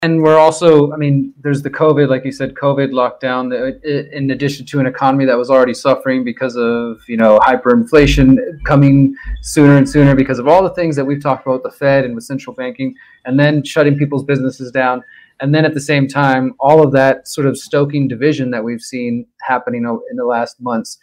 And we're also, I mean, there's the COVID, like you said, COVID lockdown, in addition to an economy that was already suffering because of, hyperinflation coming sooner and sooner because of all the things that we've talked about, the Fed and with central banking, and then shutting people's businesses down. And then at the same time, all of that sort of stoking division that we've seen happening in the last months.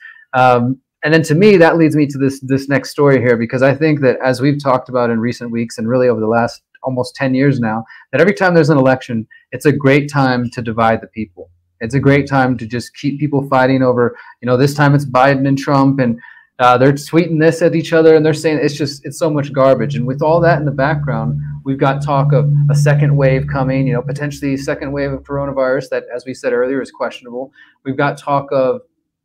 And then to me, that leads me to this next story here, because I think that as we've talked about in recent weeks and really over the last almost 10 years now, that every time there's an election, it's a great time to divide the people. It's a great time to just keep people fighting over, this time it's Biden and Trump, and they're tweeting this at each other, and they're saying it's so much garbage. And with all that in the background, we've got talk of a second wave coming, potentially a second wave of coronavirus that, as we said earlier, is questionable. We've got talk of,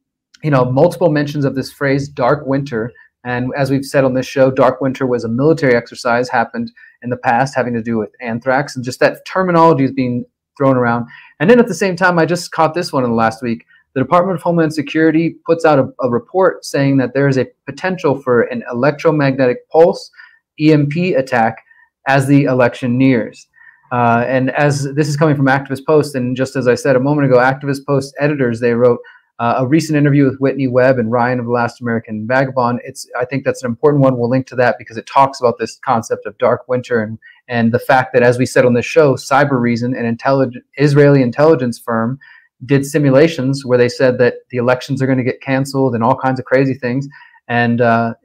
multiple mentions of this phrase, dark winter. And as we've said on this show, dark winter was a military exercise happened in the past having to do with anthrax, and just that terminology is being thrown around. And then at the same time, I just caught this one in the last week. The Department of Homeland Security puts out a report saying that there is a potential for an electromagnetic pulse EMP attack as the election nears. And as this is coming from Activist Post, and just as I said a moment ago, Activist Post editors, they wrote a recent interview with Whitney Webb and Ryan of The Last American Vagabond. I think that's an important one. We'll link to that because it talks about this concept of dark winter and the fact that, as we said on this show, Cybereason, an Israeli intelligence firm, did simulations where they said that the elections are going to get canceled and all kinds of crazy things. And I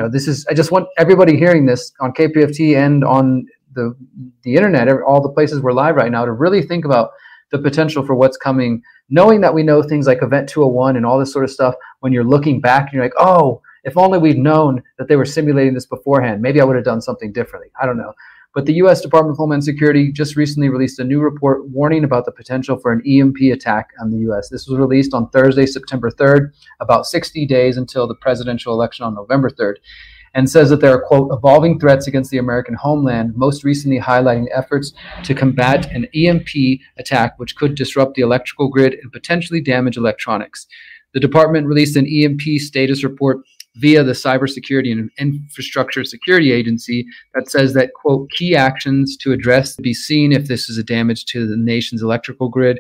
just want everybody hearing this on KPFT and on the internet, all the places we're live right now, to really think about the potential for what's coming, knowing that we know things like Event 201 and all this sort of stuff. When you're looking back and you're like, oh, if only we'd known that they were simulating this beforehand, maybe I would have done something differently. I don't know. But the U.S. Department of Homeland Security just recently released a new report warning about the potential for an EMP attack on the U.S. This was released on Thursday, September 3rd, about 60 days until the presidential election on November 3rd, and says that there are, quote, evolving threats against the American homeland, most recently highlighting efforts to combat an EMP attack which could disrupt the electrical grid and potentially damage electronics. The department released an EMP status report via the Cybersecurity and Infrastructure Security Agency that says that, quote, key actions to address be seen if this is a damage to the nation's electrical grid.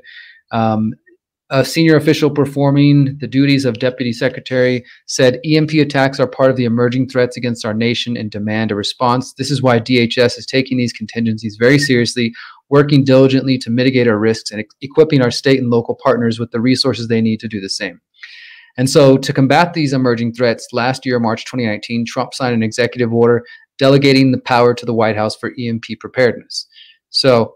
A senior official performing the duties of deputy secretary said EMP attacks are part of the emerging threats against our nation and demand a response. This is why DHS is taking these contingencies very seriously, working diligently to mitigate our risks and equipping our state and local partners with the resources they need to do the same. And so to combat these emerging threats, last year, March 2019, Trump signed an executive order delegating the power to the White House for EMP preparedness. So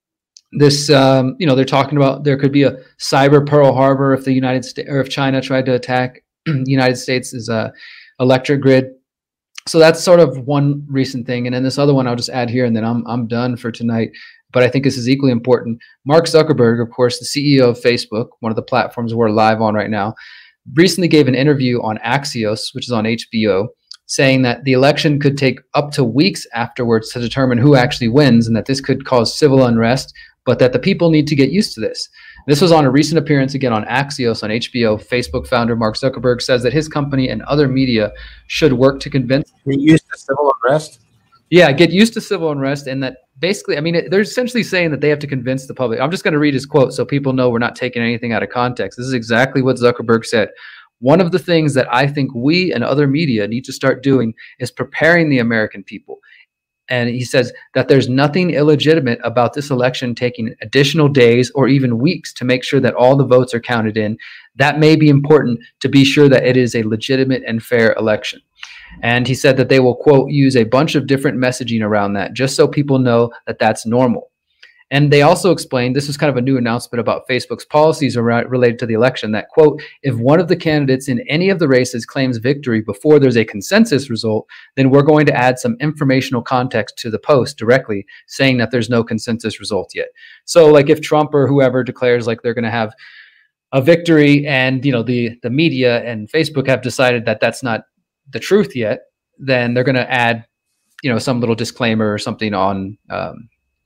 this, they're talking about there could be a cyber Pearl Harbor if the United States or if China tried to attack United States' electric grid. So that's sort of one recent thing. And then this other one I'll just add here, and then I'm done for tonight. But I think this is equally important. Mark Zuckerberg, of course, the CEO of Facebook, one of the platforms we're live on right now, recently gave an interview on Axios, which is on HBO, saying that the election could take up to weeks afterwards to determine who actually wins, and that this could cause civil unrest, but that the people need to get used to this. This was on a recent appearance again on Axios on HBO. Facebook founder Mark Zuckerberg says that his company and other media should work to convince. Get used to civil unrest? Yeah, get used to civil unrest, and that basically, I mean, they're essentially saying that they have to convince the public. I'm just going to read his quote so people know we're not taking anything out of context. This is exactly what Zuckerberg said. One of the things that I think we and other media need to start doing is preparing the American people. And he says that there's nothing illegitimate about this election taking additional days or even weeks to make sure that all the votes are counted in. That may be important to be sure that it is a legitimate and fair election. And he said that they will, quote, use a bunch of different messaging around that just so people know that that's normal. And they also explained, this was kind of a new announcement about Facebook's policies related to the election, that, quote, if one of the candidates in any of the races claims victory before there's a consensus result, then we're going to add some informational context to the post directly saying that there's no consensus result yet. So like if Trump or whoever declares like they're going to have a victory and, the media and Facebook have decided that that's not the truth yet, then they're going to add, some little disclaimer or something on,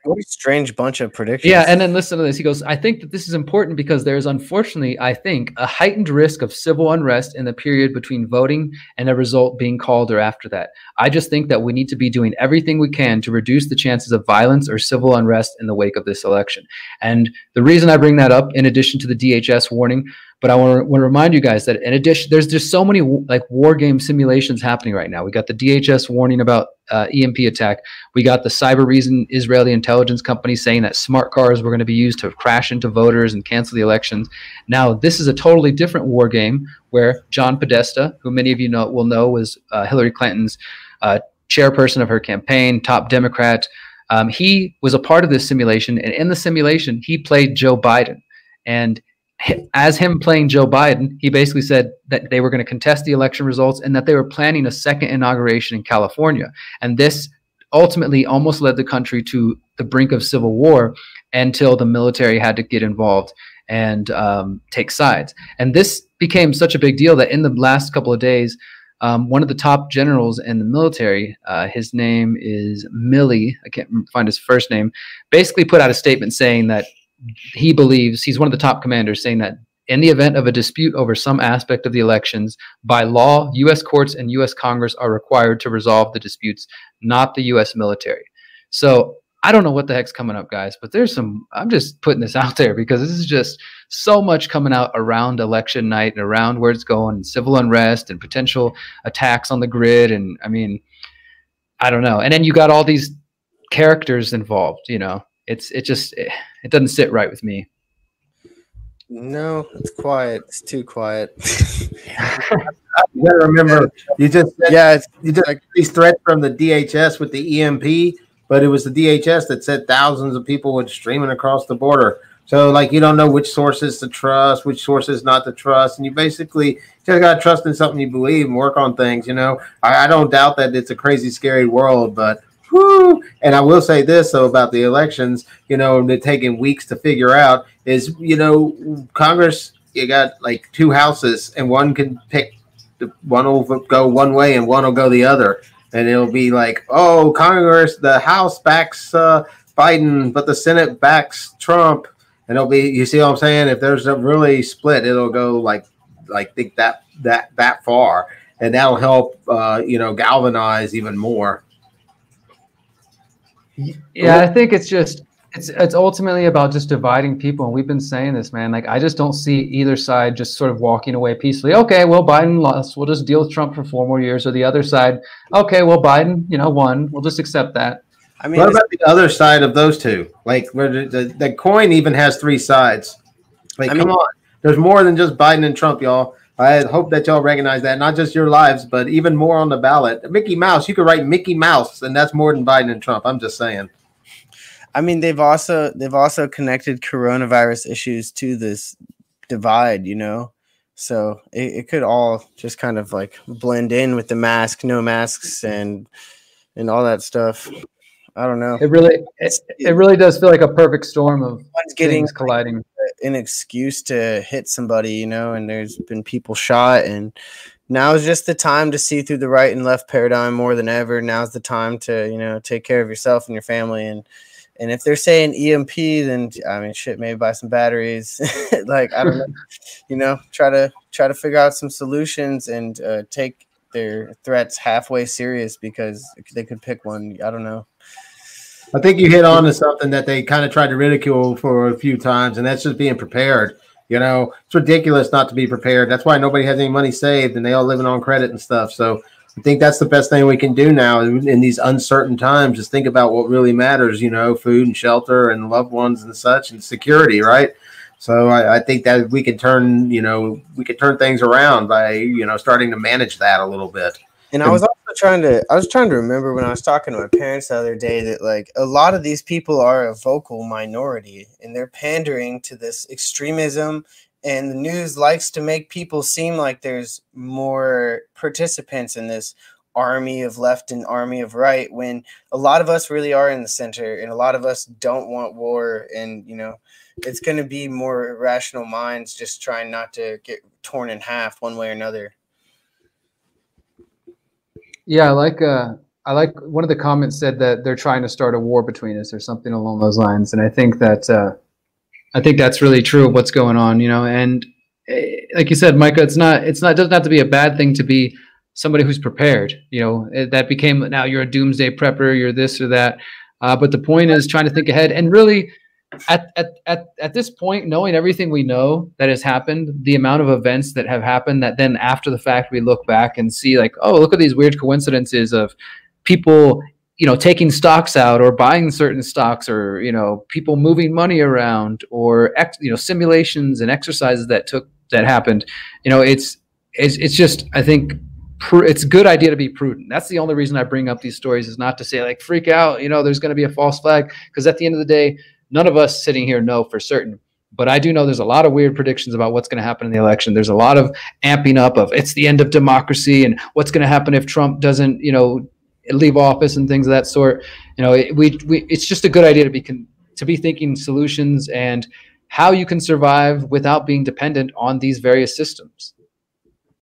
What a strange bunch of predictions. Yeah, and then listen to this. He goes, I think that this is important because there's unfortunately, I think, a heightened risk of civil unrest in the period between voting and a result being called or after that. I just think that we need to be doing everything we can to reduce the chances of violence or civil unrest in the wake of this election. And the reason I bring that up, in addition to the DHS warning, but I want to remind you guys that in addition, there's just so many like war game simulations happening right now. We got the DHS warning about EMP attack. We got the Cyber Reason Israeli intelligence company saying that smart cars were going to be used to crash into voters and cancel the elections. Now, this is a totally different war game where John Podesta, who many of you will know was Hillary Clinton's chairperson of her campaign, top Democrat, he was a part of this simulation. And in the simulation, he played Joe Biden. And as him playing Joe Biden, he basically said that they were going to contest the election results and that they were planning a second inauguration in California. And this ultimately almost led the country to the brink of civil war until the military had to get involved and take sides. And this became such a big deal that in the last couple of days, one of the top generals in the military, his name is Milley, I can't find his first name, basically put out a statement saying that he believes, he's one of the top commanders, saying that in the event of a dispute over some aspect of the elections, by law, U.S. courts and U.S. Congress are required to resolve the disputes, not the U.S. military. So I don't know what the heck's coming up, guys, but I'm just putting this out there because this is just so much coming out around election night and around where it's going, and civil unrest and potential attacks on the grid. And I mean, I don't know. And then you got all these characters involved, it doesn't sit right with me. No, it's quiet. It's too quiet. You gotta remember, you just like these threats from the DHS with the EMP, but it was the DHS that said thousands of people were streaming across the border. So, like, you don't know which sources to trust, which sources not to trust, and you basically just gotta trust in something you believe and work on things. I don't doubt that it's a crazy, scary world, but. Woo! And I will say this though about the elections, they're taking weeks to figure out is, Congress, you got like two houses and one can pick, one will go one way and one will go the other. And it'll be like, oh, Congress, the House backs Biden, but the Senate backs Trump. And it'll be, you see what I'm saying? If there's a really split, it'll go like think that far. And that'll help, galvanize even more. Yeah, I think it's ultimately about just dividing people, and we've been saying this, man. Like, I just don't see either side just sort of walking away peacefully. Okay, well, Biden lost. We'll just deal with Trump for 4 more years. Or the other side, okay, well, Biden, won. We'll just accept that. I mean, what about the other side of those two? Like, where the coin even has 3 sides. Like, come on, there's more than just Biden and Trump, y'all. I hope that y'all recognize that, not just your lives, but even more on the ballot. Mickey Mouse, you could write Mickey Mouse, and that's more than Biden and Trump. I'm just saying. I mean, they've also connected coronavirus issues to this divide, so it could all just kind of like blend in with the no masks, and all that stuff. I don't know. It really does feel like a perfect storm of things colliding. An excuse to hit somebody, and there's been people shot, and now is just the time to see through the right and left paradigm more than ever. Now's the time to, take care of yourself and your family. And if they're saying EMP, then I mean, shit, maybe buy some batteries. Like, I don't know, try to figure out some solutions and take their threats halfway serious, because they could pick one. I don't know. I think you hit on to something that they kind of tried to ridicule for a few times, and that's just being prepared. It's ridiculous not to be prepared. That's why nobody has any money saved, and they all living on credit and stuff. So I think that's the best thing we can do now in these uncertain times. Just think about what really matters, food and shelter and loved ones and such, and security, right? So I think that we could turn things around by, starting to manage that a little bit. And I was also trying to remember when I was talking to my parents the other day that, like, a lot of these people are a vocal minority, and they're pandering to this extremism, and the news likes to make people seem like there's more participants in this army of left and army of right, when a lot of us really are in the center, and a lot of us don't want war. And, it's going to be more rational minds just trying not to get torn in half one way or another. Yeah, like I like one of the comments said that they're trying to start a war between us or something along those lines, and I think that's really true of what's going on, you know. And like you said, Micah, it doesn't have to be a bad thing to be somebody who's prepared. You know, that became, now you're a doomsday prepper, you're this or that. But the point is trying to think ahead, and really at this point, knowing everything we know that has happened, the amount of events that have happened that then after the fact we look back and see like, oh, look at these weird coincidences of people, you know, taking stocks out or buying certain stocks, or, you know, people moving money around, or simulations and exercises that happened. You know, it's just, I think it's a good idea to be prudent. That's the only reason I bring up these stories, is not to say like freak out, you know, there's going to be a false flag, because at the end of the day, none of us sitting here know for certain. But I do know there's a lot of weird predictions about what's going to happen in the election. There's a lot of amping up of it's the end of democracy and what's going to happen if Trump doesn't, you know, leave office and things of that sort. You know, it's just a good idea to be thinking solutions and how you can survive without being dependent on these various systems.